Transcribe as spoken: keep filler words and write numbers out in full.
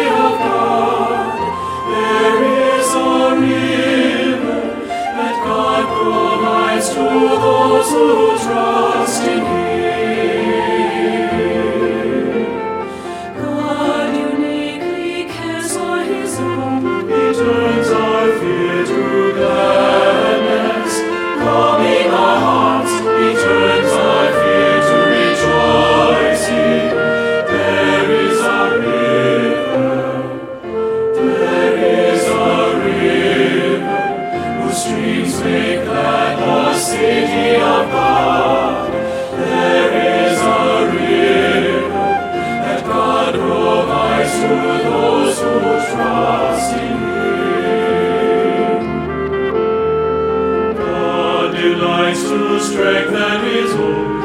of God. There is a river that God provides to those who trust in Him. God uniquely cares for His own. He turns our fear to gladness, calming our hearts. He turns our fear to rejoicing. There is a river, there is a river, whose streams make glad the city of God. There is a river that God provides to those who trust in Him. God delights to strengthen His own.